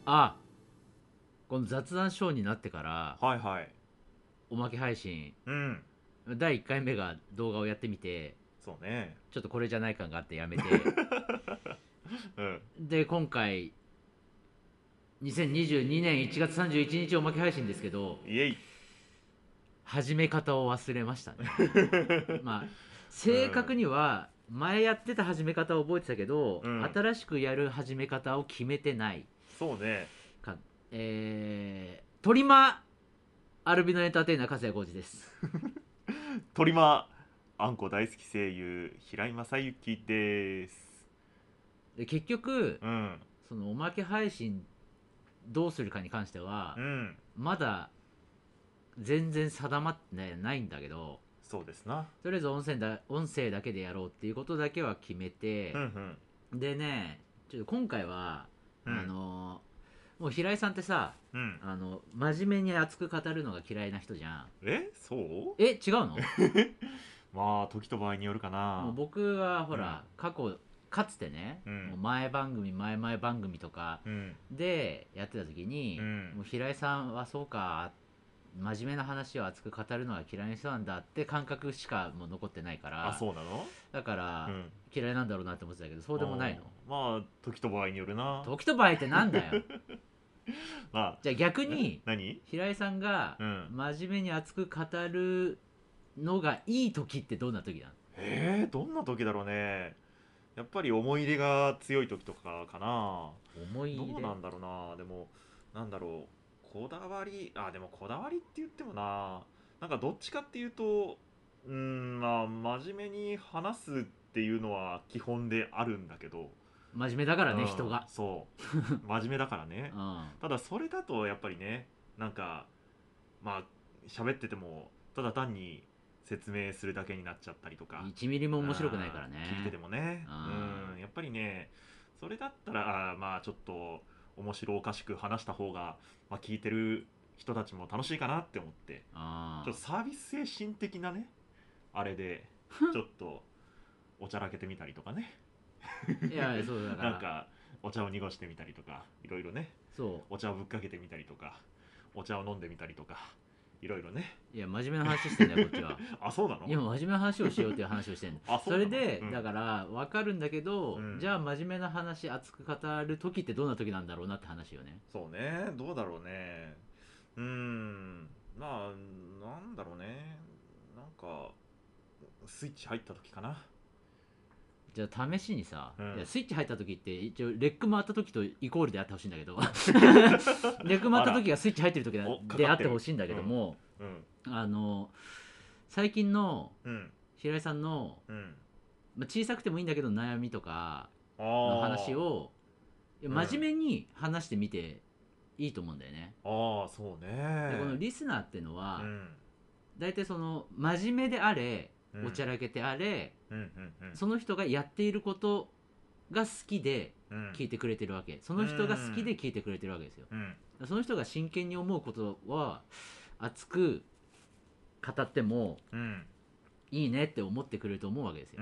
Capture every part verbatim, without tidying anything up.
あ、この雑談ショーになってからはいはい。 おまけ配信うん。 だいいっかいめが動画をやってみて、 そうね。 ちょっとこれじゃない感があってやめて、 うん。 で今回にせんにじゅうにねんいちがつさんじゅういちにちおまけ配信ですけど、 イエイ。 始め方を忘れましたね。まあう正確ん。 には前やってた始め方を覚えてたけど、 うん。 新しくやる始め方を決めてないそうね。 か。えー、トリマアルビノエンターテイナー粕谷浩二です。 鳥間あんこ大好き声優平井正幸です。 で結局うん。 そのおまけ配信どうするかに関してはうん。 まだ全然定まってないんだけど、 そうですな。 とりあえず音声だ音声だけでやろうっていうことだけは決めて、 うんうんでね、ちょっと今回はあうんのもう平井さんってさ、 うん。 あの真面目に熱く語るのが嫌いな人じゃん。 え、そう？ え、違うの？ まあ時と場合によるかもうな。 僕はほうんら過去かつてね、もううん前番組前々番組とかうんでやってた時に、 うんもう平井さんはそうか、真面目な話を熱く語るのは嫌いな人なんだって感覚しかもう残ってないかあ、 ら、 そうなの？ だからうん嫌いなんだろうなって思ってたけど、そうあーでもないの？ まあ時と場合によるな。 時と場合ってなんだよ。 まあじゃあ逆えに何？ 平井さんがうん真面目に熱く語るのがいい時ってどんな時なの？ えー、どんな時だろうね。やっぱり思い入れが強い時とかかな。 思い入れ。 どうなんだろうな。でもなんだろう、こだわり、あでもこだわりって言ってもな、なんかどっちかっていうと、うーんまあ真面目に話すっていうのは基本であるんだけど、 真面目だからね、人うん、 が。 そう真面目だからね。 うんただそれだとやっぱりね、なんかまあ喋っててもただ単に説明するだけになっちゃったりとか、 いちミリも面白くないからあー聞いてね。 てもね、 うんうんやっぱりね、それだったらあーまあちょっと面白おかしく話した方が、まあ、聞いてる人たちも楽しいかなって思って、ちょっとサービス精神的なねあれでちょっとおちゃらけてみたりとかね。 いやそうだからなんかお茶を濁してみたりとかいろいろね、 そお茶をぶっかけてみたりとかお茶を飲んでみたりとかいろいろね。 う。いや真面目な話してんだよこっちは。 あ、そうなの？ 今真面目な話をしようっていう話をしてんの。 あ、そうなの？ それでうんだから分かるんだけど、 うんじゃあ真面目な話熱く語る時ってどんな時なんだろうなって話よね。 そうね、どうだろうね。うーん、まあ、なんだろうね。なんか、スイッチ入った時かな。 じゃあ試しにさ、 うん。 いやスイッチ入った時って一応レック回った時とイコールであってほしいんだけどレック回あら、 った時がスイッチ入ってる時お、かであっかってる。 てほしいんだけうん。 ども、 うん。 あの最近のうん。 平井さんの、 うん。 まあ、小さくてもいいんだけど悩みとかあの話あ。 をいやうん。 真面目に話してみていいと思うんだよね。 ああ、そうでこのね。 リスナーっていうのはうん。 大体その真面目であれうん。 おちゃらけてあれ、 うん。うん。うん。 その人がやっていることが好きでうん。 聞いてくれてるわけ、そうの人が好きでん。 聞いてくれてるわけですよ。 うん。 その人が真剣に思うことは熱く語ってもうん。 いいねって思ってくれると思うわけですよ。 うん。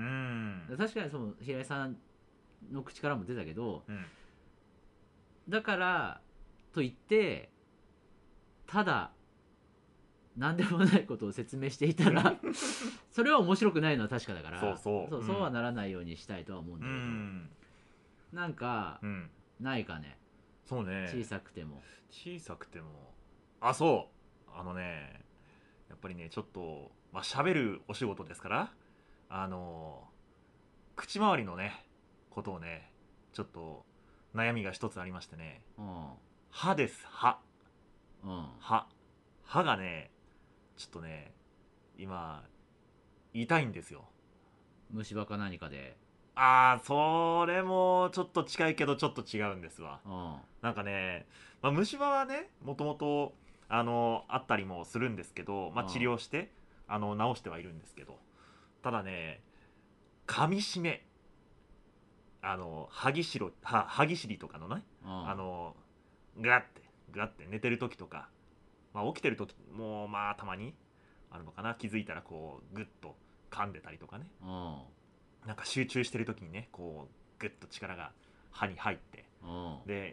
確かにその平井さんの口からも出たけど、 うん。 だからといってただ何でもないことを説明していたらそれは面白くないのは確かだから、 そうそう。 そう、 うん。 そうはならないようにしたいとは思うんうだけど、 ん。 なんかうん。 ないかね、 そうね。 小さくても。 小さくても、あ、そうあのね、やっぱりねちょっとまあ喋るお仕事ですから、あの口周りのねことをねちょっと悩みが一つありましてね。 うん歯です。歯。 うん歯歯がねちょっとね今痛いんですよ。 虫歯か何かで。 あーそれもちょっと近いけどちょっと違うんですわ。 うんなんかね、まあ、虫歯はねもともとあのあったりもするんですけど、まあ、治うん療してあの治してはいるんですけど、ただね噛み締め、あの歯ぎしろ歯歯ぎしりとかのね、 うんあのグワッてグワッて寝てる時とか、まあ、起きてる時もまあたまにあるのかな、気づいたらこうグッと噛んでたりとかね、 うんなんか集中してる時にねこうグッと力が歯に入って、 うんで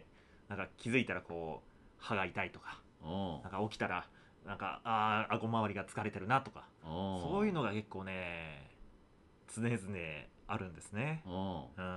なんか気づいたらこう歯が痛いとか、 おなんか起きたらなんかあー顎周りが疲れてるなとか、 おそういうのが結構ね常々あるんですね。 おうん、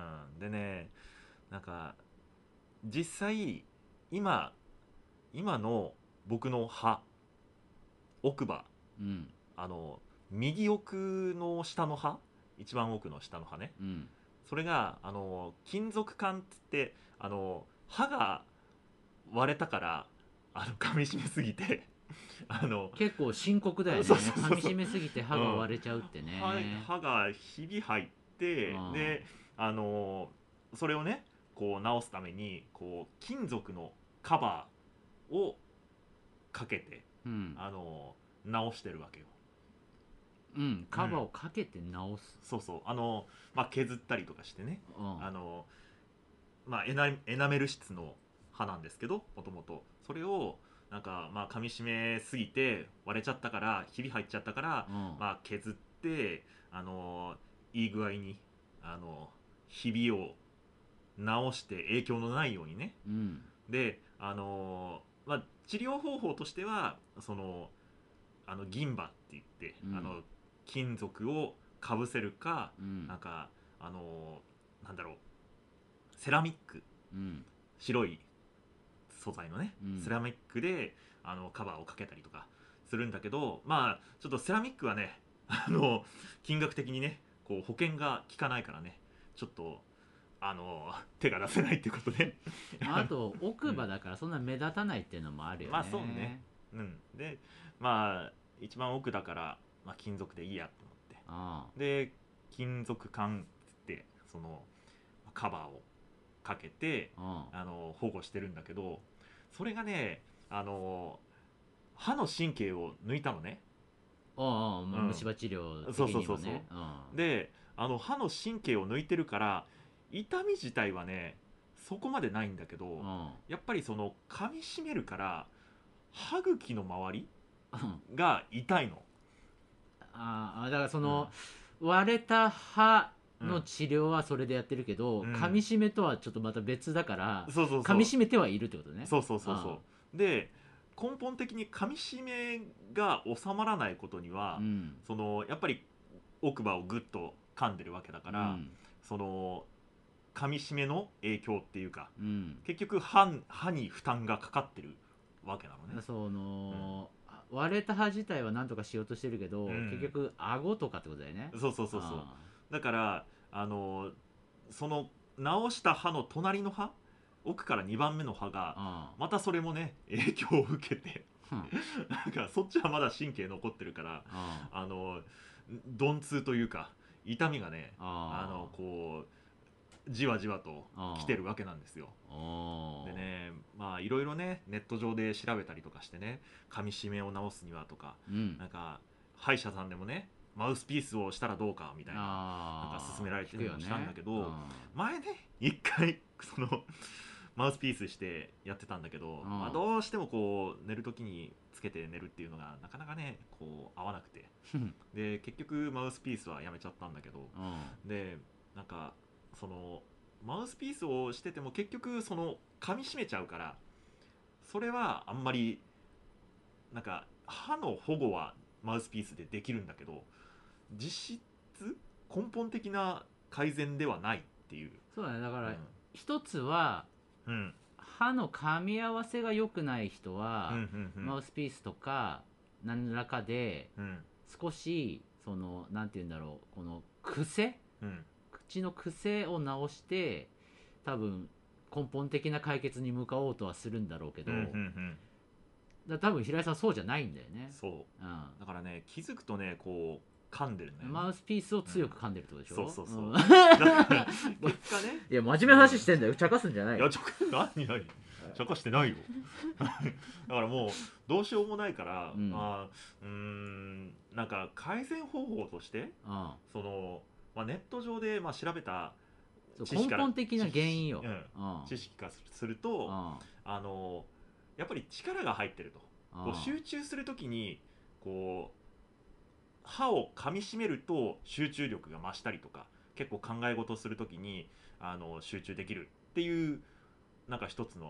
でねなんか実際今今の僕の歯奥歯、 うんあの右奥の下の歯、一番奥の下の歯ね、 うんそれがあの金属管っつってあの歯が割れたからあの噛み締めすぎてあの結構深刻だよね。 そうそうそうそう噛み締めすぎて歯が割れちゃうって歯ね。 歯がひび入ってうんであのそれをねこう直すためにこう金属のカバーをかけてうんあの直してるわけよ。 うんカバーをかけて直す。 そうそうあの、まあ、削ったりとかしてねうんあの、まあ、エナエナメル質の歯なんですけどもともとそれをなんかまあ噛み締めすぎて割れちゃったからひび入っちゃったから、 うんまあ、削ってあのいい具合にあのひびを直して影響のないようにねうんであの、まあ、治療方法としてはそのあの銀歯って言って、 うんあの金属をかぶせるか、 うんなんかあのなんだろうセラミックうん白い素材のね、 うんセラミックであのカバーをかけたりとかするんだけどまあちょっとセラミックはねあの金額的にねこう保険が効かないからねちょっとあの手が出せないっていうことでまあ、あと奥歯だからそんな目立たないっていうのもあるよね。 まあそうねうんでまあ一番奥だから、まあ、金属でいいやと思ってあで金属管ってそのカバーをかけてあああの保護してるんだけどそれがねあの歯の神経を抜いたのね。 あああまあうん虫歯治療的そうそうそうそうにもね。うんであの歯の神経を抜いてるから痛み自体はねそこまでないんだけどうんやっぱりその噛み締めるから歯茎の周りうんが痛いの。 ああだからその、割れた歯の治療はそれでやってるけど、 うん噛み締めとはちょっとまた別だから、 そうそうそう噛み締めてはいるってことね。 そうそうそうそうで根本的に噛み締めが収まらないことには、 うんそのやっぱり奥歯をグッと噛んでるわけだから、 うんその噛み締めの影響っていうかうん結局歯歯に負担がかかってるわけなのね。 その、割れた歯自体は何とかしようとしてるけど、 うん結局顎とかってことだよね。 そうそうそうそうあだからあのその直した歯の隣の歯奥からにばんめの歯があまたそれもね影響を受けてうんなんかそっちはまだ神経残ってるからああの鈍痛というか痛みがねああのこうじわじわと来てるわけなんですよ。 あでねまあいろいろねネット上で調べたりとかしてね噛み締めを直すにはとかうんなんか歯医者さんでもねマウスピースをしたらどうかみたいなあなんか勧められてるのをしたんだけど、 聞くよね前ね一回そのマウスピースしてやってたんだけど、 うんまあ、どうしてもこう寝る時につけて寝るっていうのがなかなかねこう合わなくてうんで結局マウスピースはやめちゃったんだけどうんでなんかそのマウスピースをしてても結局その噛み締めちゃうからそれはあんまりなんか歯の保護はマウスピースでできるんだけど実質根本的な改善ではないっていう。 そうだね。だかうんら一つはうん歯の噛み合わせが良くない人は、 うんうんうんマウスピースとか何らかでうん少しそのなんて言うんだろうこの癖うん口の癖を直して多分根本的な解決に向かおうとはするんだろうけど、 うんうんうんだ多分平井さんそうじゃないんだよね。 そうだからね気づくとねこう噛んでるうん、 ねマウスピースを強く噛んでるってことでしょ、 うんそうそうそうんんだから結果ねいや真面目な話してんだよ茶化すんじゃないよ。 いやちょ何何茶化してないよだからもうどうしようもないから、 うんまあうーんなんか改善方法としてうんその、まあ、ネット上で、まあ、調べたそう知識から根本的な原因よ。 うんうん知識化すると、 うんあのやっぱり力が入ってるとこう集中するときにこう歯を噛みしめると集中力が増したりとか結構考え事するときにあの集中できるっていうなんか一つの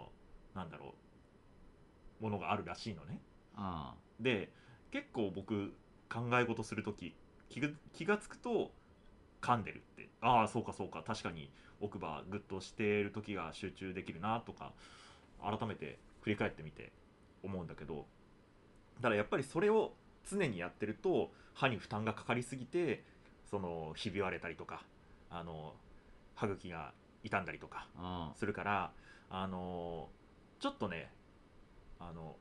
なんだろうものがあるらしいのね。 あで結構僕考え事するとき気が気がつくと噛んでるって、ああそうかそうか確かに奥歯グッとしている時が集中できるなとか改めて振り返ってみて思うんだけど、だからやっぱりそれを常にやってると歯に負担がかかりすぎて、そのひび割れたりとかあの歯茎が傷んだりとかあするから、あのちょっとねあの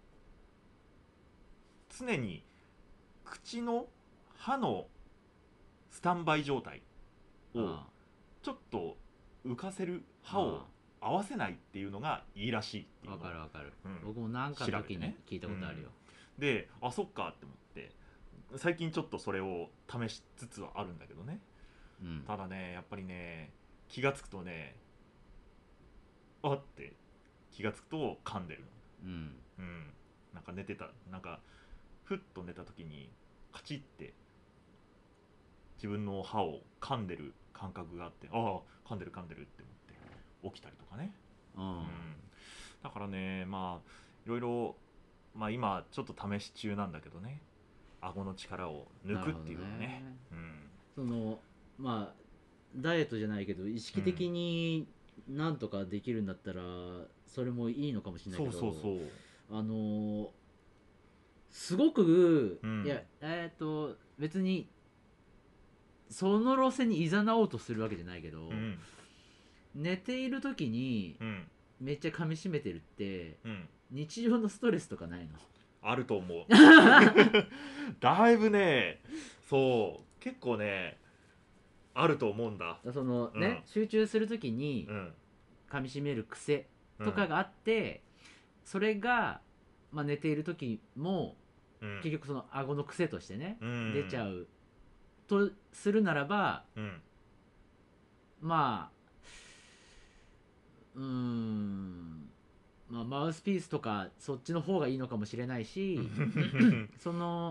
常に口の歯のスタンバイ状態をあちょっと浮かせる、歯を合わせないっていうのがいいらしいっていうのわをかるわかる、 うん僕も何かの時に調べてね聞いたことあるよ、 で、あそっかって思って最近ちょっとそれを試しつつはあるんだけどね。 うんただねやっぱりね気がつくとねあって気がつくと噛んでるうんの。うんなんか寝てたなんかふっと寝た時にカチッて自分の歯を噛んでる感覚があって、ああ噛んでる噛んでるって思って起きたりとかね。 うんうんだからねまあいろいろ、まあ、今ちょっと試し中なんだけどね、顎の力を抜くっていうのね。 なるほどねうんそのまあダイエットじゃないけど意識的になんとかできるんだったらそれもいいのかもしれないそうけど、 そうそうあのすごく、 うんいやえっ、と別にその路線に誘おうとするわけじゃないけど、 うん寝ている時にうんめっちゃ噛み締めてるってうん日常のストレスとかないの？ あると思うだいぶねそう結構ねあると思うんだ。 そのね、 うん集中する時にうん噛み締める癖とかがあって、それが、まあ、寝ている時もうん結局その顎の癖としてね、 うん出ちゃうとするならば、 うんまあうーんまあマウスピースとかそっちの方がいいのかもしれないしその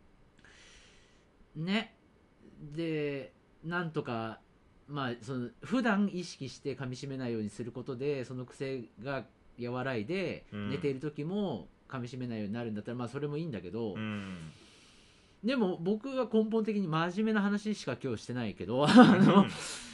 ねでなんとかまあその普段意識して噛み締めないようにすることでその癖が和らいで、 うん寝ている時も噛み締めないようになるんだったらまあそれもいいんだけど、 うんでも僕は根本的に真面目な話しか今日してないけどあうんの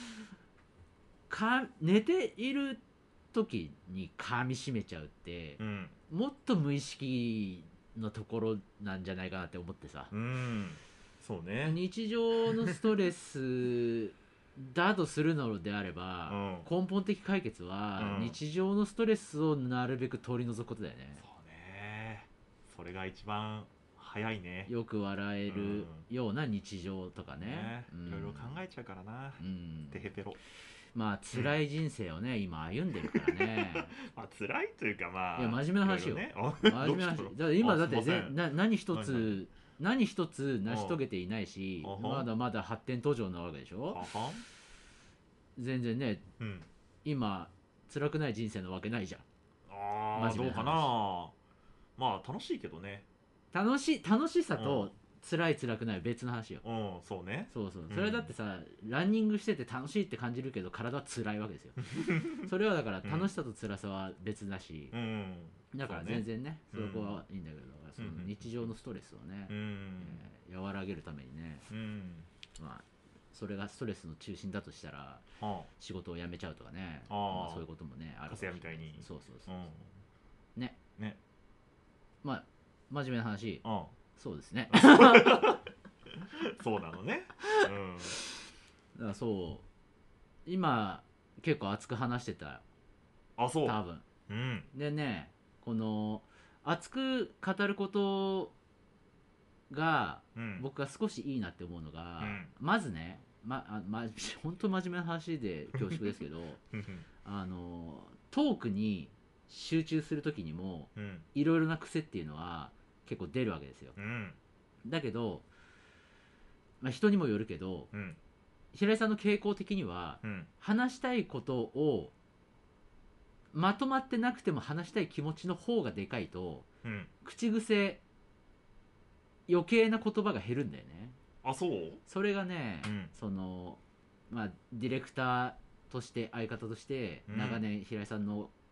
か寝ている時に噛み締めちゃうってうんもっと無意識のところなんじゃないかなって思ってさ、 うんそうね日常のストレスだとするのであれば、 うん根本的解決はうん日常のストレスをなるべく取り除くことだよね。 そうねそれが一番早いね。 よく笑えるような日常とかねね、 うんいろいろ考えちゃうからな、 うんてへぺろ。 まあ辛い人生をね、今歩んでるからねまあ辛いというかまあいや真面目な話よいろいろね真面目な話だから今だってあすいませんぜな何一はいはつ何一つ成し遂げていないし、 あはまだまだ発展途上なわけでしょ。 はは全然ねうん今辛くない人生なわけないじゃん。 ああ真面目な話どうかな。まあ楽しいけどね。 楽しい楽しさうんと辛い辛くないは別の話よ。 うんそうねそうそううんそれだってさ、ランニングしてて楽しいって感じるけど体は辛いわけですよそれはだから楽しさと辛さは別だし、 うんだからそうね全然ねそうんこはいいんだけど、そのうん日常のストレスをね、 うんえー和らげるためにね、 うんまあそれがストレスの中心だとしたらは仕事を辞めちゃうとかね、 あーまあ、そういうこともねああ加るかもしれ瀬屋みたいにそうそうそう、 うんねねまあ真面目な話、 うんそうですねそうなのねうんだからそう今結構熱く話してたあそう多分うんでねこの熱く語ることがうん僕が少しいいなって思うのが、 うんまずねまあま本当真面目な話で恐縮ですけどあのトークに集中する時にもうんいろいろな癖っていうのは結構出るわけですよ。 うんだけど、まあ、人にもよるけどうん平井さんの傾向的にはうん話したいことをまとまってなくても話したい気持ちの方がでかいとうん口癖余計な言葉が減るんだよね。 あそうそれがね、 うんそのまあディレクターとして相方としてうん長年平井さんの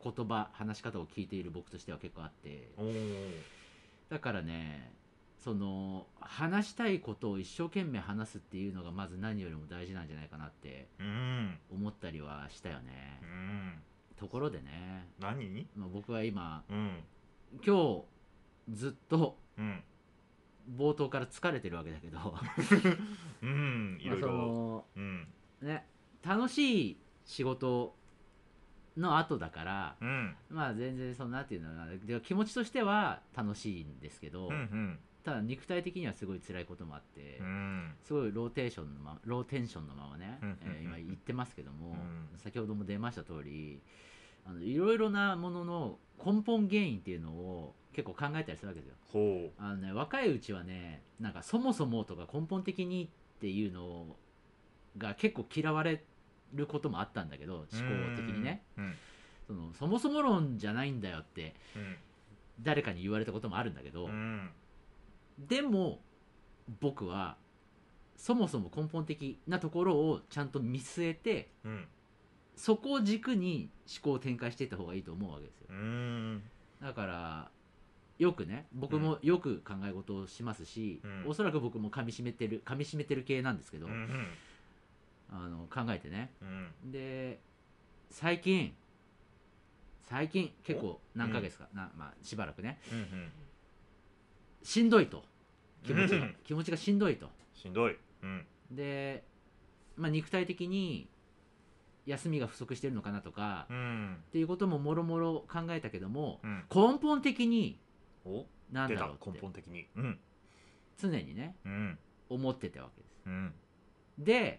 言葉話し方を聞いている僕としては結構あって、 おーだからねその話したいことを一生懸命話すっていうのがまず何よりも大事なんじゃないかなってうん思ったりはしたよね。 うんところでね、 何まあ、僕は今うん今日ずっとうん冒頭から疲れてるわけだけどうんいろいまあそろのうんね楽しい仕事の後だからうんまあ全然そのなんていうのかなで気持ちとしては楽しいんですけど、 うんうんただ肉体的にはすごい辛いこともあって、 うんすごいローテーションのまローテンションのままね、 うんうんえー今言ってますけども、 うん先ほども出ました通りあのいろいろなものの根本原因っていうのを結構考えたりするわけですよ。 ほあのね、若いうちはねなんかそもそもとか根本的にっていうのが結構嫌われることもあったんだけど思う考的にねうんそのそもそも論じゃないんだよってうん誰かに言われたこともあるんだけど、 うんでも僕はそもそも根本的なところをちゃんと見据えてうんそこを軸に思考を展開していった方がいいと思うわけですよ。 うんだからよくね僕もよく考え事をしますし、 うんおそらく僕も噛み締めてる噛み締めてる系なんですけど、 うんうんあの考えてねうんで最近最近結構何ヶ月か、なまあ、しばらくねうんしんどいと気持ちがうん気持ちがしんどいとしんどいうんで、まあ、肉体的に休みが不足してるのかなとか、 うんっていうことももろもろ考えたけどもうん根本的におなん出た根だろうって本的にうん常にねうん思ってたわけですうんで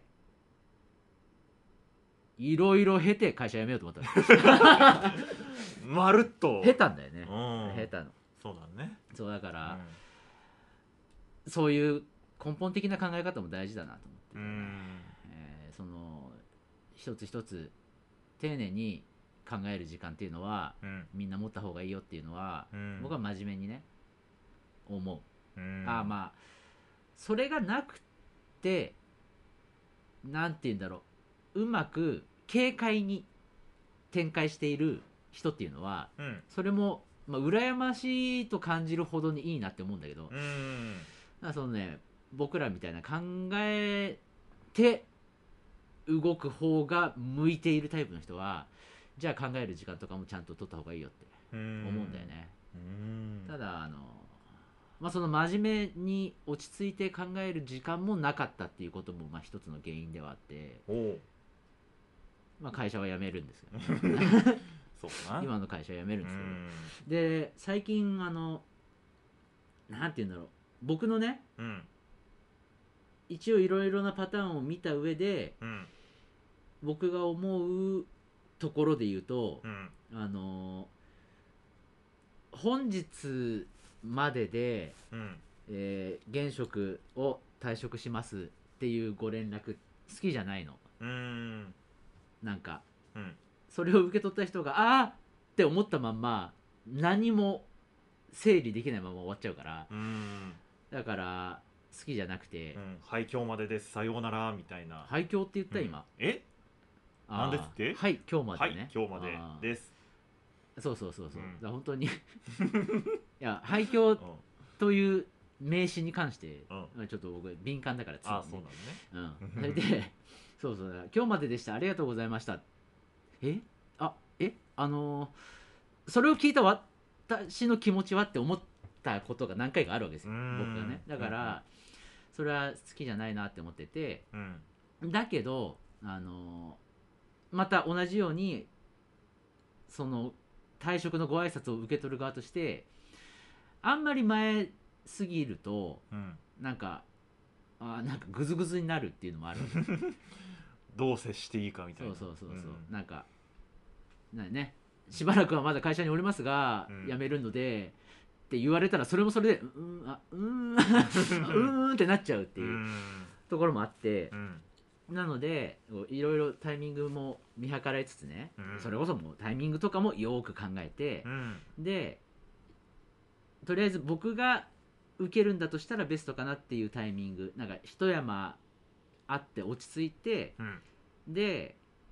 いろいろ経て会社辞めようと思ったわけまるっと下手んだよねうん下手のそうだねそうだから、 うそういう根本的な考え方も大事だなと思って、 んえーその一つ一つ丁寧に考える時間っていうのはうんみんな持った方がいいよっていうのは、 うん僕は真面目にね思う、 うんああまあそれがなくてなんて言うんだろううまく軽快に展開している人っていうのはうんそれも、まあ、羨ましいと感じるほどにいいなって思うんだけど、 うんだからそのね僕らみたいな考えて動く方が向いているタイプの人はじゃあ考える時間とかもちゃんと取った方がいいよって思思うんだよね、 うんただあのまあその真面目に落ち着いて考える時間もなかったっていうこともまあ一つの原因ではあって、 おおまあ、会社は辞めるんですけどそうかな今の会社は辞めるんうですけど、 んで最近あのなんて言うんだろう僕のねうん一応いろいろなパターンを見た上でうん僕が思うところで言うと、 うんあの本日までで、 うんえー現職を退職しますっていうご連絡好きじゃないのうんなんかうんそれを受け取った人がああって思ったまんま何も整理できないまま終わっちゃうからうんだから好きじゃなくて、 うんはい今日までですさようならみたいな廃墟って言ったうん今、 えあーなんですってはい今日まはでね、 い今日まであーですそうそうそうそう、 うんだから本当にいや廃墟うんという名詞に関して、 うんちょっと僕敏感だからついにあそうなのねうん、それでそうそう今日まででしたありがとうございましたえあえあのーそれを聞いた私の気持ちはって思ったことが何回かあるわけですようん僕がねだからそれは好きじゃないなって思っててうんだけどあのーまた同じようにその退職のご挨拶を受け取る側としてあんまり前すぎるとうんなんかあーなんかグズグズになるっていうのもあるどう接していいかみたいそなうそうそうそう、 んなんかなねしばらくはまだ会社におりますが、 うん辞めるのでって言われたらそれもそれでうーんあうーんうーんってなっちゃうってういうんところもあってう、んなのでいろいろタイミングも見計らいつつね、 うんそれこそもうタイミングとかもよく考えてう、んでとりあえず僕が受けるんだとしたらベストかなっていうタイミングなんか一山あって落ち着いてうんで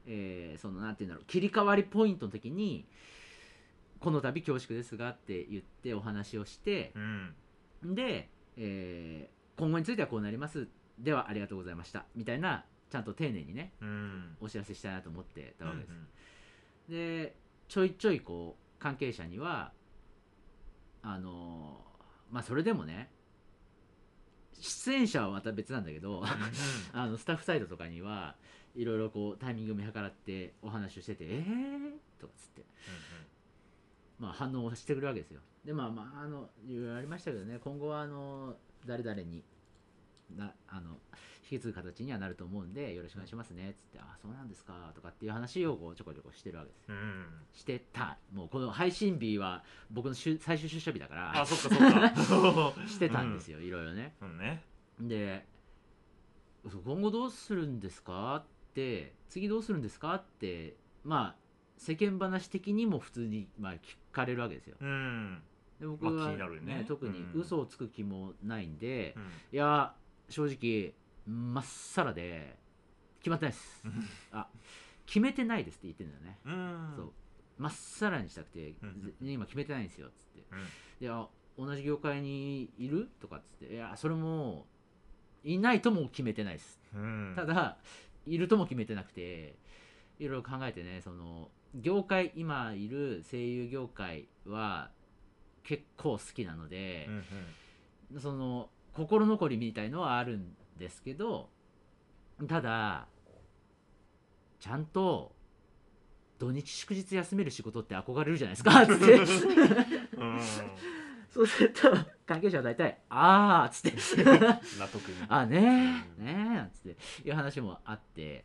えー、そのなんていうんだろう切り替わりポイントの時にこの度恐縮ですがって言ってお話をして、 うん、 で、えー、今後についてはこうなりますではありがとうございましたみたいなちゃんと丁寧にね、 うん、 お知らせしたいなと思ってたわけです、 うんうん、 でちょいちょいこう関係者にはあのー、まあそれでもね出演者はまた別なんだけどあのスタッフサイドとかにはいろいろこうタイミングを見計らってお話をしてて「えー?」とかっつって、まあ、反応をしてくるわけですよ。でまあまああのいろいろありましたけどね、今後はあの誰々になあの引き継ぐ形にはなると思うんでよろしくお願いしますねっつって「あそうなんですか」とかっていう話をこうちょこちょこしてるわけです、 うん、 してた。もうこの配信日は僕の最終出社日だからあ、そっかそっかしてたんですよ、いろいろね。 うんね、 で今後どうするんですかって次どうするんですかってまあ世間話的にも普通にまあ聞かれるわけですよ。 うん、 で僕は、 まあ気になるね、 特に嘘をつく気もないんで、 うん、 いや正直まっさらで決まってないですあ決めてないですって言ってるんだよね、 うん、 そうまっさらにしたくて、 うん、 今決めてないんですよっつって、 うん、 いや同じ業界にいるとかっつっていやそれもいないとも決めてないです、 うん、 ただいるとも決めてなくていろいろ考えてね、その業界今いる声優業界は結構好きなので、 うんうん、 その心残りみたいのはあるんですけど、ただちゃんと土日祝日休める仕事って憧れるじゃないですかっつってうんそうすると関係者は大体「ああ」っつって納得に 「あねえねえ」なんつっていう話もあって、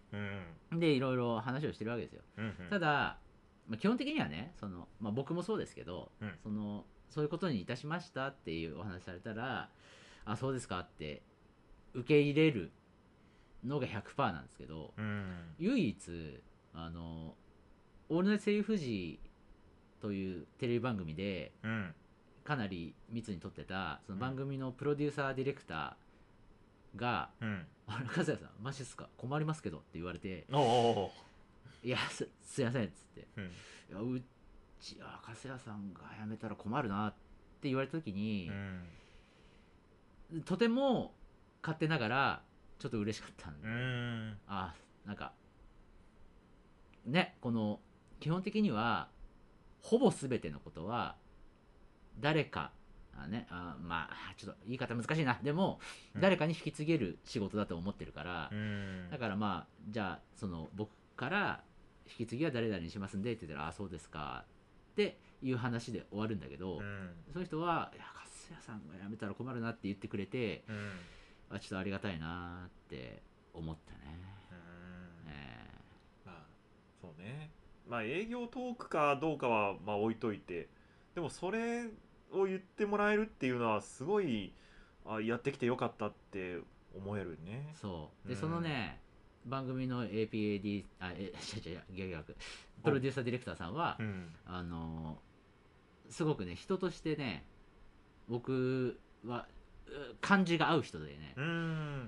うん、 でいろいろ話をしてるわけですよ、 うんうん、 ただ、まあ、基本的にはねその、まあ、僕もそうですけど、 うん、 そのそういうことにいたしましたっていうお話されたら「あそうですか」って受け入れるのが ひゃくパーセント なんですけど、 うん、 唯一あの「オールナイト声優富士」というテレビ番組でうん、 かなり密に撮ってたその番組のプロデューサーディレクターがうん、 「あれ和也さんマジっすか困りますけど」って言われておお、 「いや す, すいません」っつってうん、 「いやうちは和也さんが辞めたら困るな」って言われた時にう、ん、 とても勝手ながらちょっと嬉しかったんで、 うん、 あなんかねこの基本的にはほぼ全てのことは誰かあねあまあちょっと言い方難しいなでも、 うん、 誰かに引き継げる仕事だと思ってるから、 うん、 だからまあじゃあその僕から引き継ぎは誰々にしますんでって言ったらあそうですかっていう話で終わるんだけど、 うん、 その人はいや粕谷さんが辞めたら困るなって言ってくれて、 うん、 あちょっとありがたいなって思ったね、 うん、 えまあそうね、まあ営業トークかどうかはまあ置いといて、でもそれを言ってもらえるっていうのはすごい、あやってきてよかったって思えるね。 ーそうで、 うん、 そのね番組の エーピーエーディー あえ違う違う逆逆プロデューサーディレクターさんは、 うん、 あのすごくね人としてね僕はう感じが合う人でね、 うん、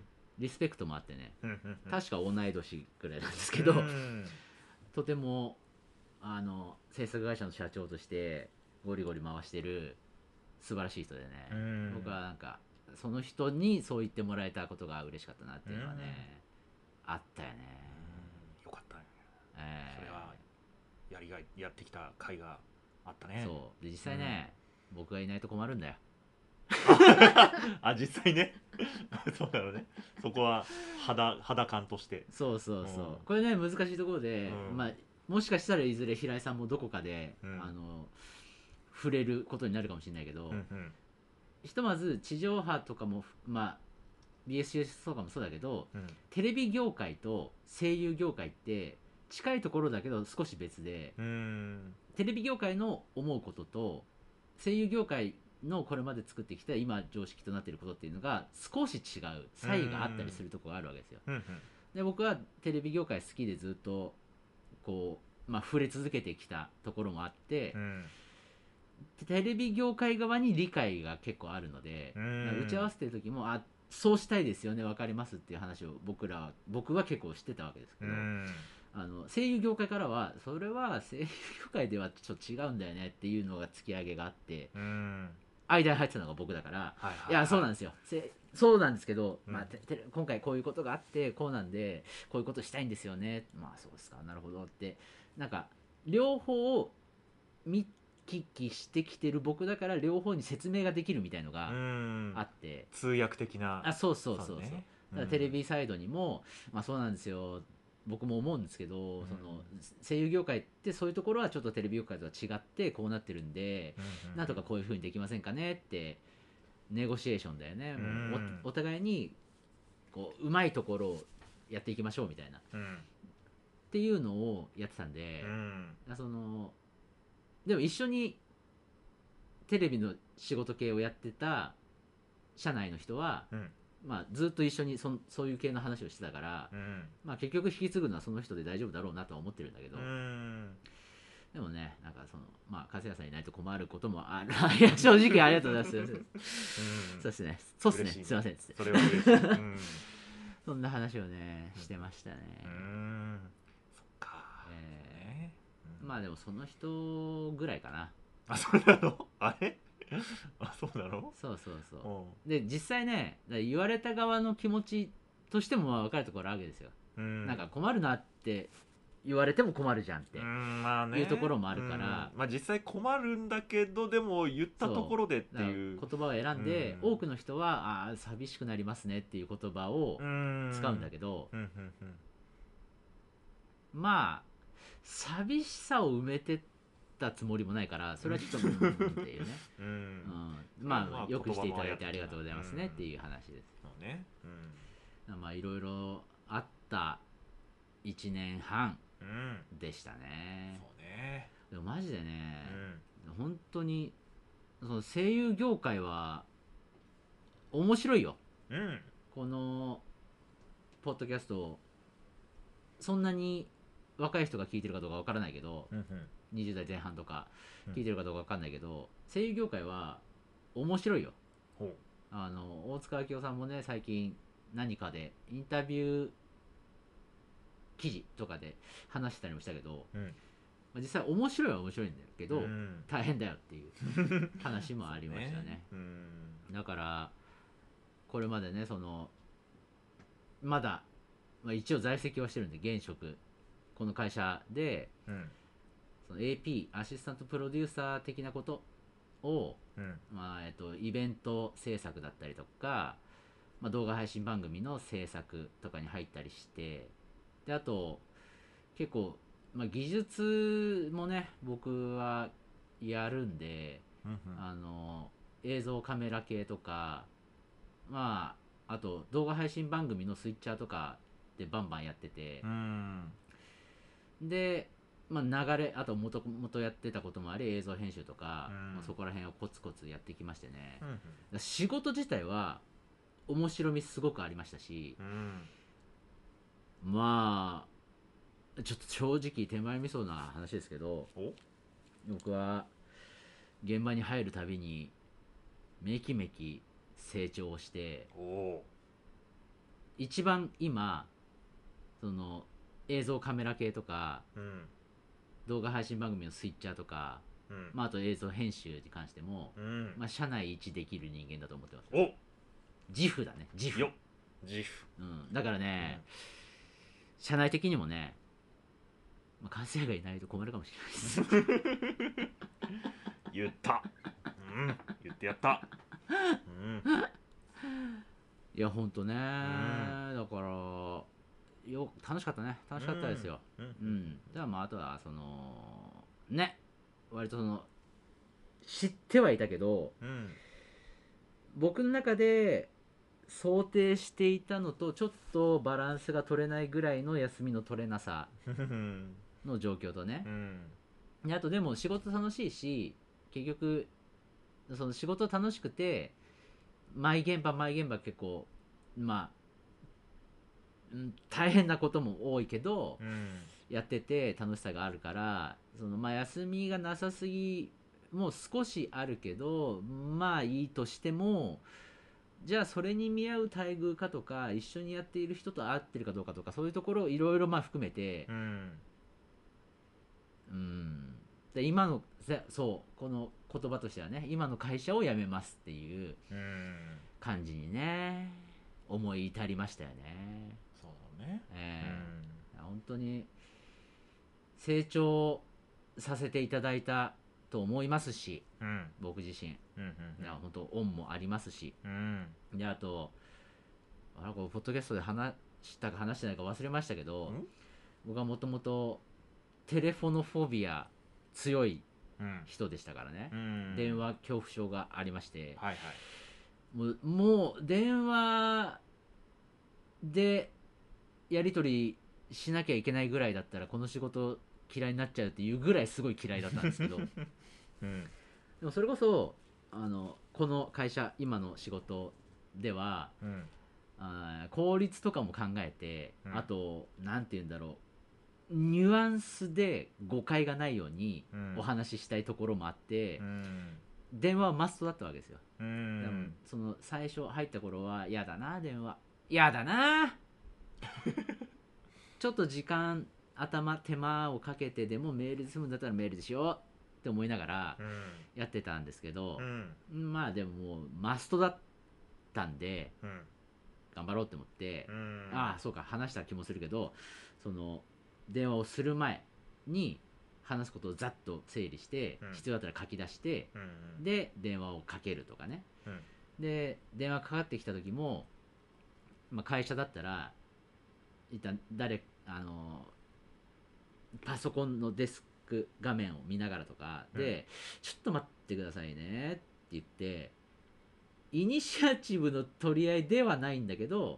リスペクトもあってね、 うん、うん、 確か同い年くらいなんですけど、 うん、 とてもあの制作会社の社長としてゴリゴリ回してる素晴らしい人でね、 うん、 僕はなんかその人にそう言ってもらえたことが嬉しかったなっていうのはね、あったよね、 うん、よかったね、 えーそれはやりがいやってきた甲斐があったね。 そうで実際ね、僕がいないと困るんだよあ実際ねそうだろうね、そこは肌肌感として。 そうそうそう、 うんこれね難しいところで、 うんまあもしかしたらいずれ平井さんもどこかで、 うんあの触れることになるかもしれないけど、 うんうんひとまず地上波とかもまあ ビーエスシーエス とかもそうだけど、 うんテレビ業界と声優業界って近いところだけど少し別で、 うんテレビ業界の思うことと声優業界のこれまで作ってきた今常識となっていることっていうのが少し違う差異があったりするところがあるわけですよ。 うんうんで僕はテレビ業界好きでずっとこう、まあ、触れ続けてきたところもあって、 うんテレビ業界側に理解が結構あるので、 うん打ち合わせてる時もあそうしたいですよね分かりますっていう話を僕らは僕は結構してたわけですけど、 うんあの声優業界からはそれは声優業界ではちょっと違うんだよねっていうのが突き上げがあって、 うん、 間に入ってたのが僕だから、 はいはいはい、 いやそうなんですよ、せそうなんですけど、 うんまあ、てて今回こういうことがあってこうなんでこういうことしたいんですよね、まあそうですかなるほどって、なんか両方を見聞きしてきてる僕だから両方に説明ができるみたいのがあって、 通訳的な。 あそうそうそうそう、 ね、 だからテレビサイドにも、まあそうなんですよ僕も思うんですけど、うん、その声優業界ってそういうところはちょっとテレビ業界とは違ってこうなってるんで、うんうん、なんとかこういう風にできませんかねってネゴシエーションだよね、もう お, お互いにこううまいところをやっていきましょうみたいな、うん、っていうのをやってたんで、うん、そのでも一緒にテレビの仕事系をやってた社内の人は、うん、まあ、ずっと一緒に そ, そういう系の話をしてたから、うん、まあ、結局引き継ぐのはその人で大丈夫だろうなとは思ってるんだけど、うん、でもねなんかそのまあ粕谷さんいないと困ることもあるいや正直ありがとうございます、うん、そうですねそうですねすいませんっつってそれは嬉しい、うん、 そんな話をねしてましたね、うん、 そっか、 えー、まあでもその人ぐらいかな。 あ、そうなのあれあ、そうなの。 そうそうそうで実際ね言われた側の気持ちとしても分かるところあるわけですよ、うん、なんか困るなって言われても困るじゃんっていうところもあるから、うん、 まあ、実際困るんだけどでも言ったところでっていう言葉を選んで、うん、多くの人はあ寂しくなりますねっていう言葉を使うんだけど、うんうんうんうん、まあ寂しさを埋めてたつもりもないからそれはちょっとうんっていうね、うんうん、まあ、まあ、よくしていただいてありがとうございますねっていう話です、 うんねうん、まあいろいろあったいちねんはんでしたね、 そうね、 でもマジでね、うん、本当にその声優業界は面白いよ、うん、このポッドキャストをそんなに若い人が聞いてるかどうかわからないけど、うんうん、にじゅう代前半とか聞いてるかどうかわかんないけど、うん、声優業界は面白いよ。あの大塚明夫さんもね最近何かでインタビュー記事とかで話してたりもしたけど、うん、まあ、実際面白いは面白いんだけど、うん、大変だよっていう話もありましたねね、うん、だからこれまでねそのまだ、まあ、一応在籍はしてるんで現職この会社で、うん、その エーピー アシスタントプロデューサー的なことを、うん、まあえっと、イベント制作だったりとか、まあ、動画配信番組の制作とかに入ったりして、であと結構、まあ、技術もね僕はやるんで、うんうん、あの映像カメラ系とか、まああと動画配信番組のスイッチャーとかでバンバンやってて、うん、で、まあ、流れあともともとやってたこともあり映像編集とか、うんまあ、そこら辺をコツコツやってきましてね、うん、仕事自体は面白みすごくありましたし、うん、まあちょっと正直手前味噌な話ですけど僕は現場に入るたびにめきめき成長して一番今その映像カメラ系とか、うん、動画配信番組のスイッチャーとか、うんまあ、あと映像編集に関しても、うんまあ、社内一できる人間だと思ってます。お自負だね自負よ自負、 うん、だからね、うん、社内的にもね、まあ、関西がいないと困るかもしれないです言った、うん、言ってやった、うん、 いやほんとね、うん、だからよ楽しかったね楽しかったですよ、うんうんうん、だからまああとはそのね割とその知ってはいたけど、うん、僕の中で想定していたのとちょっとバランスが取れないぐらいの休みの取れなさの状況とね、うん、であとでも仕事楽しいし結局その仕事楽しくて毎現場毎現場結構まあ、うん、大変なことも多いけど、うん、やってて楽しさがあるからその、まあ、休みがなさすぎもう少しあるけどまあいいとしてもじゃあそれに見合う待遇かとか一緒にやっている人と合ってるかどうかとかそういうところをいろいろまあ含めてうんうんで今のそうこの言葉としてはね今の会社を辞めますっていううん感じにね思い至りましたよね。 そうだね。 えー本当に成長させていただいたと思いますしうんうん僕自身うんいや本当恩もありますしうんであとあれこれポッドキャストで話したか話してないか忘れましたけどうん僕はもともとテレフォノフォビア強いうん人でしたからね、 うん電話恐怖症がありまして、 はいはいもうもう電話でやり取りしなきゃいけないぐらいだったらこの仕事嫌いになっちゃうっていうぐらいすごい嫌いだったんですけどうんでもそれこそあのこの会社今の仕事ではうんあ効率とかも考えて、 うんあとなんて言うんだろうニュアンスで誤解がないようにうんお話ししたいところもあって、 うん電話はマストだったわけですよ、 うでもんその最初入った頃は嫌だな電話嫌だなちょっと時間頭手間をかけてでもメールで済むんだったらメールでしようって思いながらうんやってたんですけどう、んまあでももうマストだったんでうん頑張ろうって思って、 うんああそうか話した気もするけどその電話をする前に話すことをざっと整理して、 うん必要だったら書き出してうんで電話をかけるとかねうんで電話かかってきた時も、まあ、会社だったら一旦誰あのパソコンのデスク画面を見ながらとかで、ちょっと待ってくださいねって言ってイニシアチブの取り合いではないんだけど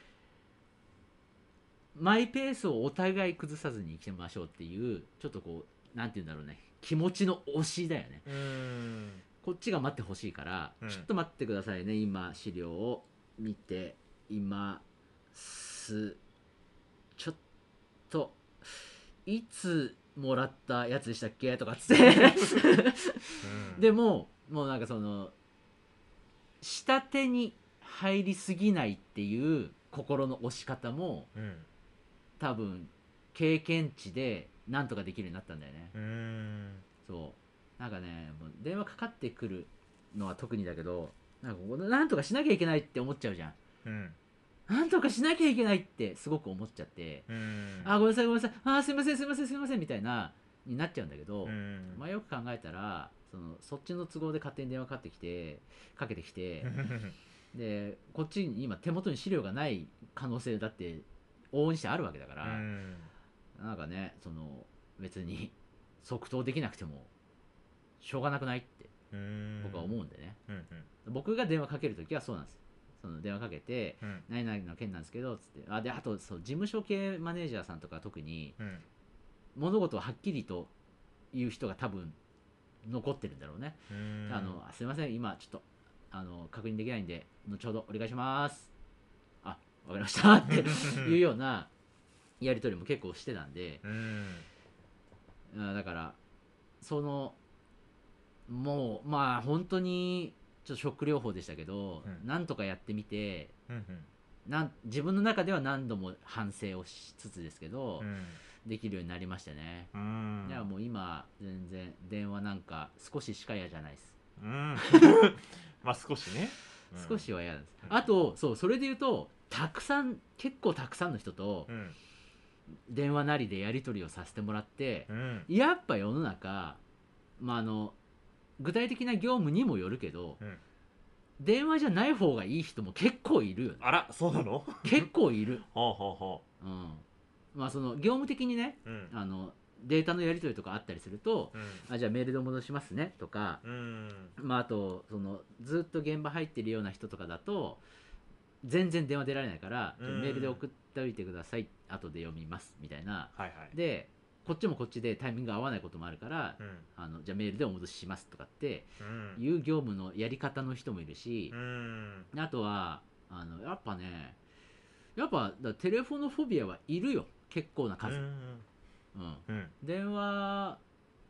マイペースをお互い崩さずにいきましょうっていうちょっとこうなんて言うんだろうね気持ちの押しだよね。 うんこっちが待ってほしいから、 うんちょっと待ってくださいね今資料を見ていますちょっといつもらったやつでしたっけとかっつってうんでももうなんかその下手に入りすぎないっていう心の押し方もうん多分経験値でなんとかできるようになったんだよね。 うんそうなんかねもう電話かかってくるのは特にだけどなんかこうなんとかしなきゃいけないって思っちゃうじゃん。 うんなんとかしなきゃいけないってすごく思っちゃって、 うんあごめんなさいごめんなさいあすいませんすいませんすいませんみたいなになっちゃうんだけど、 うんまあ、よく考えたらそのそっちの都合で勝手に電話かかってきてかけてきてでこっちに今手元に資料がない可能性だって往々にしてあるわけだから、 うんなんかねその別に即答できなくてもしょうがなくないってうん僕は思うんでね、 うん僕が電話かけるときはそうなんです。その電話かけてうん何々の件なんですけどつってあであとそう事務所系マネージャーさんとか特にうん物事をはっきりと言う人が多分残ってるんだろうね、 うんあのすいません今ちょっとあの確認できないんで後ほどお願いしますあわかりましたっていうようなやり取りも結構してたんで、 うんあだからそのもうまあ本当にちょっとショック療法でしたけど、 うんなんとかやってみてうんなん自分の中では何度も反省をしつつですけど、 うんできるようになりましたね、 うんいやもう今全然電話なんか少ししか嫌じゃないです、 うんまあ少しねうん少しは嫌です、 うんあとそうそれで言うとたくさん結構たくさんの人とうん電話なりでやり取りをさせてもらってう、んやっぱ世の中、まあ、あの具体的な業務にもよるけど、 うん電話じゃない方がいい人も結構いるよねあらそうなの結構いる、 ほうほうほうん、まあその業務的にねううんあのデータのやり取りとかあったりすると、 うんあじゃあメールでお戻しますねとか、 うんまあ、あとそのずっと現場入ってるような人とかだと全然電話出られないから、 うんメールで送っておいてください後で読みますみたいなはいはいでこっちもこっちでタイミング合わないこともあるから、 うんあのじゃあメールでお戻ししますとかってうんいう業務のやり方の人もいるしう、んあとはあのやっぱねやっぱだテレフォノフォビアはいるよ結構な数、 うんうんうん電話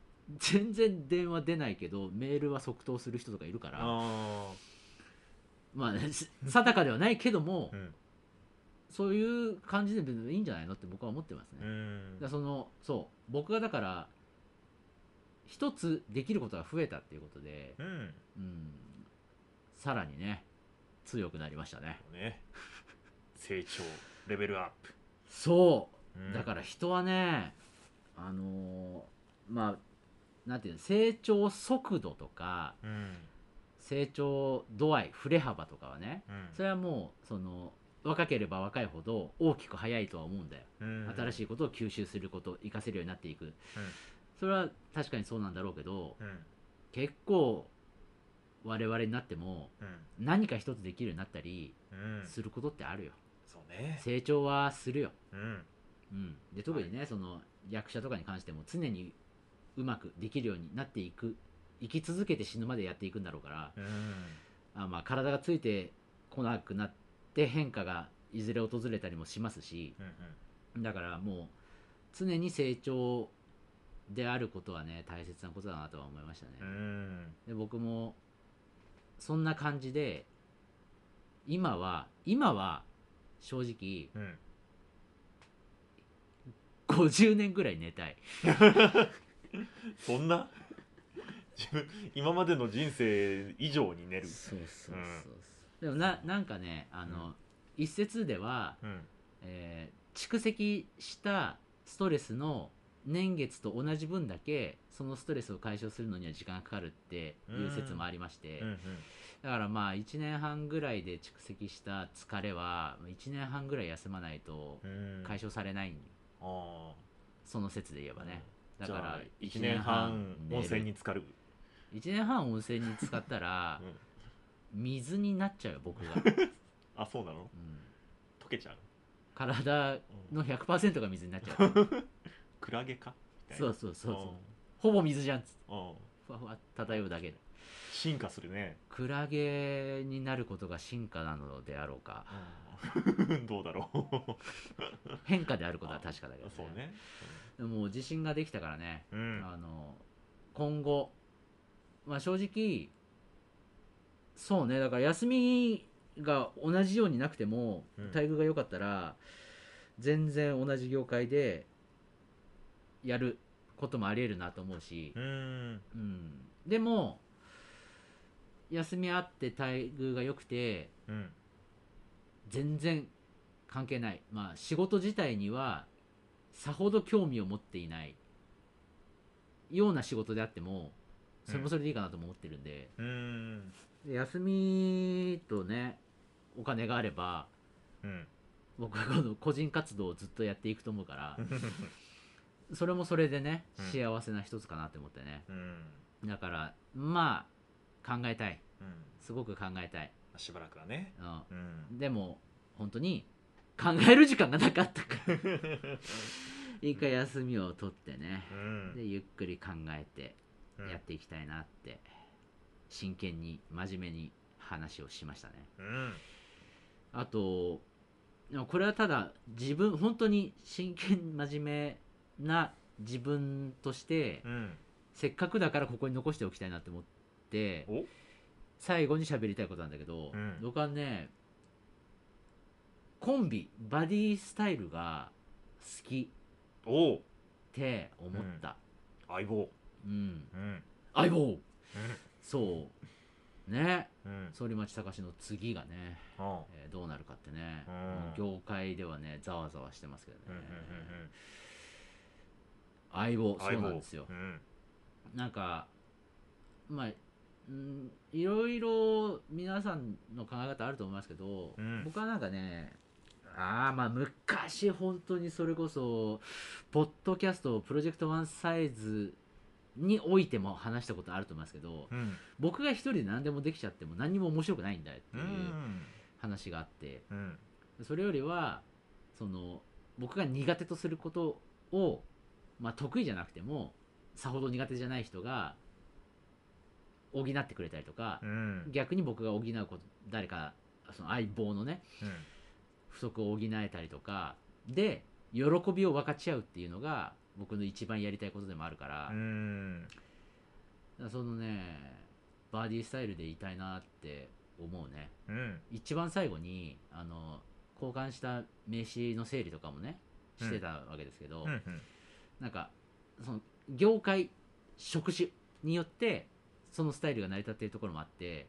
全然電話出ないけどメールは即答する人とかいるからあまあす定かではないけども、 うんそういう感じで別にいいんじゃないのって僕は思ってますね。 うんだからそのそう僕がだから一つできることが増えたっていうことで、 うんうん、さらにね強くなりましたね。 ね成長レベルアップ、 そううんだから人はねあのーまあなんていうの成長速度とかうん成長度合い振れ幅とかはね、 うんそれはもうその若ければ若いほど大きく速いとは思うんだよ。 うん新しいことを吸収すること活かせるようになっていく、それは確かにそうなんだろうけど、 うん結構我々になってもうん何か一つできるようになったりうんすることってあるよ。 そうね成長はするよ、 うんうん、で特にね、その役者とかに関しても常にうまくできるようになっていく、生き続けて死ぬまでやっていくんだろうから、 うんあまあ体がついてこなくなって変化がいずれ訪れたりもしますし、 うんだからもう常に成長であることはね大切なことだなとは思いましたね。 うんで僕もそんな感じで今は今は正直うんごじゅうねんぐらい寝たい。 そんな自分今までの人生以上に寝るそうそうそうそう、 うんでもななんかねあの、 うん一説では、 うんえー蓄積したストレスの年月と同じ分だけそのストレスを解消するのには時間がかかるっていう説もありまして、 うんうんだからまあいちねんはんぐらいで蓄積した疲れはいちねんはんぐらい休まないとうん解消されないんよ、 あその説で言えばね、 あだからいちねんはん温泉に浸かる、 いちねんはん温泉に浸かったらうん、 水になっちゃうよ僕が、 あそうなのうん、 溶けちゃう体の ひゃくパーセント が水になっちゃうクラゲかみたいなそうそうそうそうほぼ水じゃんっつってうんうんふわふわ漂うだけで進化するねクラゲになることが進化なのであろうか、 うんどうだろう変化であることは確かだけど、ね、 そうねでももう自信ができたからね、 うんあの今後、まあ、正直そうねだから休みが同じようになくてもうん待遇が良かったら全然同じ業界でやることもありえるなと思うし、 うんうん、でも休みあって待遇が良くてうん全然関係ない、まあ、仕事自体にはさほど興味を持っていないような仕事であってもそれもそれでいいかなとも思ってるんで、 うんで休みとねお金があればうん僕はこの個人活動をずっとやっていくと思うからそれもそれでねうん幸せな一つかなって思ってね、 うんだからまあ考えたい、 うんすごく考えたい、 しばらくはねううんん、でも本当に考える時間がなかったから一回休みを取ってね、 うんでゆっくり考えてうんやっていきたいなって真剣に真面目に話をしましたね。 うんあとでもこれはただ自分本当に真剣真面目な自分としてうんせっかくだからここに残しておきたいなって思ってお最後に喋りたいことなんだけど、 うん僕はねコンビバディスタイルが好きおうって思った、 相棒うんうん相棒そうねうん反町隆史の次がね、 あえーどうなるかってね、 うん業界ではねざわざわしてますけどね、 うんうん相棒そう相棒なんですよ、 うんなんかまあうんいろいろ皆さんの考え方あると思いますけど、 うん僕はなんかねああまあ昔本当にそれこそポッドキャストプロジェクトワンサイズにおいても話したことあると思いますけど、 うん僕が一人で何でもできちゃっても何にも面白くないんだよってういうん話があって、 うんそれよりはその僕が苦手とすることを、まあ、得意じゃなくてもさほど苦手じゃない人が補ってくれたりとか、 うん逆に僕が補うこと誰かその相棒のね不足を補えたりとかで喜びを分かち合うっていうのが僕の一番やりたいことでもあるから、 うんうんだからそのねバディスタイルでいたいなって思うね。 うん、 一番最後にあの交換した名刺の整理とかもねしてたわけですけど、 うんうん、 なんかその業界職種によってそのスタイルが成り立っているところもあって、 うん、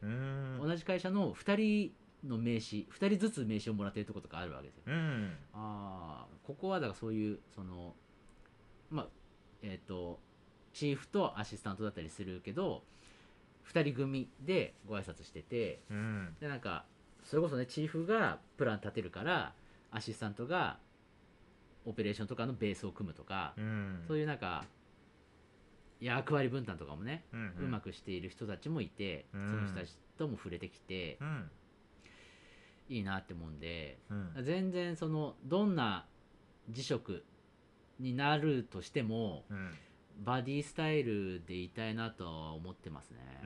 同じ会社のふたりの名刺ふたりずつ名刺をもらっているところとかあるわけですよ。 うん、 ああ、ここはだからそういうそのまあえっ、とチーフとアシスタントだったりするけどふたり組でご挨拶してて、 うん、 でなんかそれこそねチーフがプラン立てるからアシスタントがオペレーションとかのベースを組むとか、 うん、 そういうなんか役割分担とかもね、 うんうまくしている人たちもいて、 うん、 その人たちとも触れてきて、 うん、 いいなって思うんで、 うん、 全然そのどんな辞職になるとしても、 うん、 バディスタイルでいたいなとは思ってますね。 うん、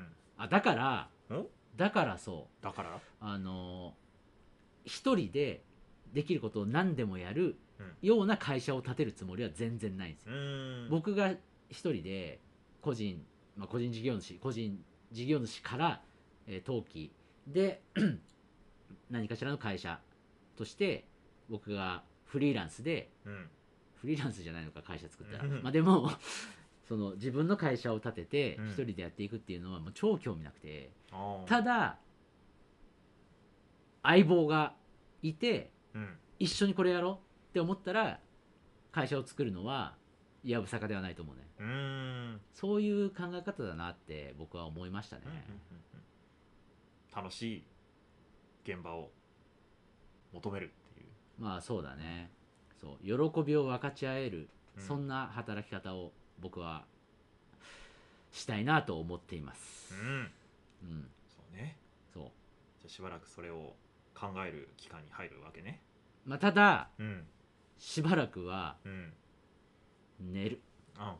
あだからおだからそうだからあの一人でできることを何でもやるうんような会社を建てるつもりは全然ないんですよ。 うん僕が一人で個人、まあ、個人事業主個人事業主から、えー登記で何かしらの会社として僕がフリーランスでうんフリーランスじゃないのか会社作ったら、 うんまあでもその自分の会社を立ててうん一人でやっていくっていうのはもう超興味なくて、 あーただ相棒がいてうん一緒にこれやろうって思ったら会社を作るのはやぶさかではないと思うね。 うーんそういう考え方だなって僕は思いましたね。 うんうんうん楽しい現場を求めるっていう、 まあそうだね。そう喜びを分かち合える、 うんそんな働き方を僕はしたいなと思っています。 うんうん、 そうね。 そう。 じゃあしばらくそれを考える期間に入るわけね。 まあただうんしばらくはうん寝る。 あ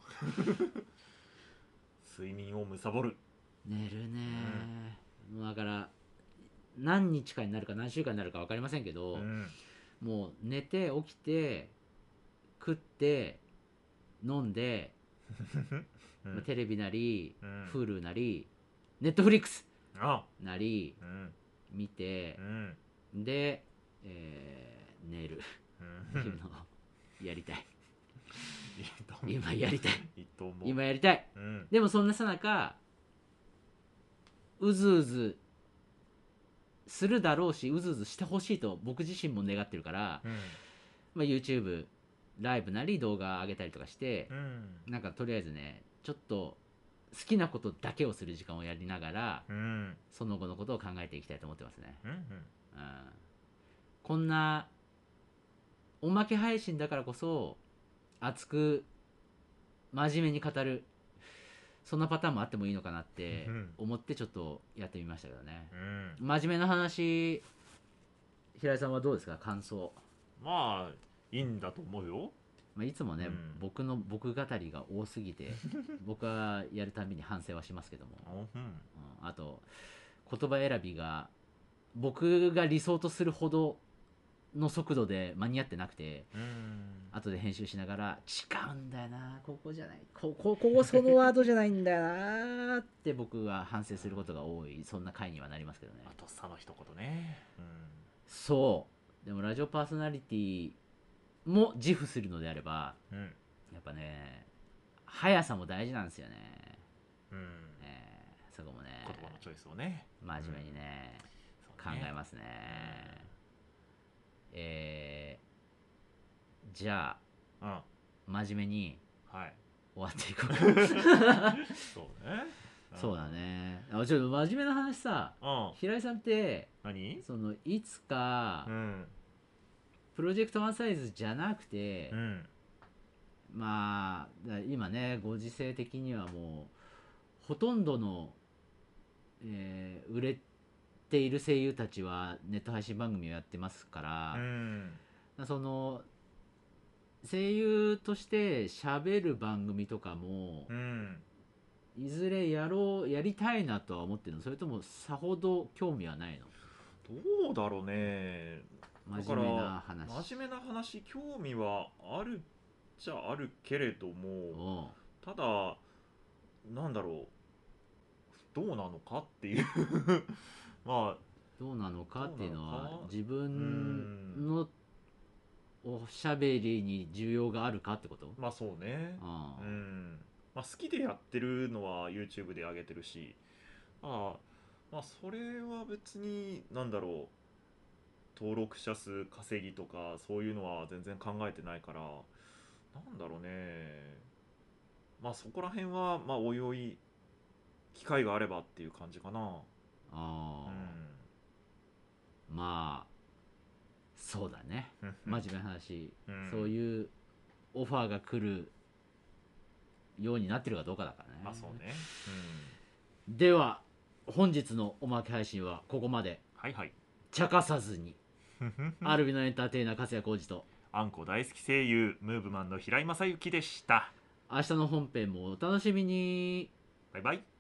睡眠を貪る。 寝るね、もうだから何日かになるか何週間になるか分かりませんけど、 うんもう寝て起きて食って飲んで、 うんまあテレビなり、 うん Hulu なり Netflix あなりうん見てう、んで、えー寝るっうんていうのをやりたい。 いいと思う今やりたいいいと思う今やりたい。 うんでもそんなさなかうずうずするだろうしうずうずしてほしいと僕自身も願ってるから、 うんまあ、YouTube ライブなり動画上げたりとかしてう、んなんかとりあえずねちょっと好きなことだけをする時間をやりながらうんその後のことを考えていきたいと思ってますね。 うんうん、こんなおまけ配信だからこそ熱く真面目に語るそんなパターンもあってもいいのかなってうん思ってちょっとやってみましたけどね。 うん真面目な話、平井さんはどうですか感想。 まあいいんだと思うよ。 まあ、いつもね、 うん僕の僕語りが多すぎて僕はやるたびに反省はしますけども、 うんうんあと言葉選びが僕が理想とするほどの速度で間に合ってなくて、 うん後で編集しながら違うんだよなここじゃないここここそのワードじゃないんだよなって僕は反省することが多いそんな回にはなりますけどね。 あとさの一言ね。 そうでもラジオパーソナリティも自負するのであればうんうんやっぱね速さも大事なんですよね、 うんえーそこもね言葉のチョイスをね。 真面目にね、 そうね考えますね、えー、じゃうんあ真面目にはい終わっていこうかそうね。 そうだねあちょっと真面目な話さうん平井さんって何そのいつかうんプロジェクトワンサイズじゃなくて、 うんまあだ今ねご時世的にはもうほとんどの、えー売れている声優たちはネット配信番組をやってますからう、んその声優として喋る番組とかもうんいずれやろうやりたいなとは思ってるのそれともさほど興味はないのどうだろうね。 真面目な話。 真面目な話興味はあるっちゃあるけれどもおうただなんだろうどうなのかっていうまあどうなのかっていうのはどうなのか自分のおしゃべりに需要があるかってこと？ まあそうね。 ああ、 うんまあ、好きでやってるのは YouTube で上げてるし、ああまあそれは別になんだろう、登録者数稼ぎとかそういうのは全然考えてないから、なんだろうね、まあそこら辺はまあおいおい機会があればっていう感じかな。うあんあ、まあそうだね。 うん真面目な話、 うんそういうオファーが来るようになってるかどうかだからね。 まあそうね。 では本日のおまけ配信はここまで。 はいはい。 茶化さずにアルビのエンターテイナー勝谷浩二と、 あんこ大好き声優ムーブマンの平井正幸でした。 明日の本編もお楽しみに。 バイバイ。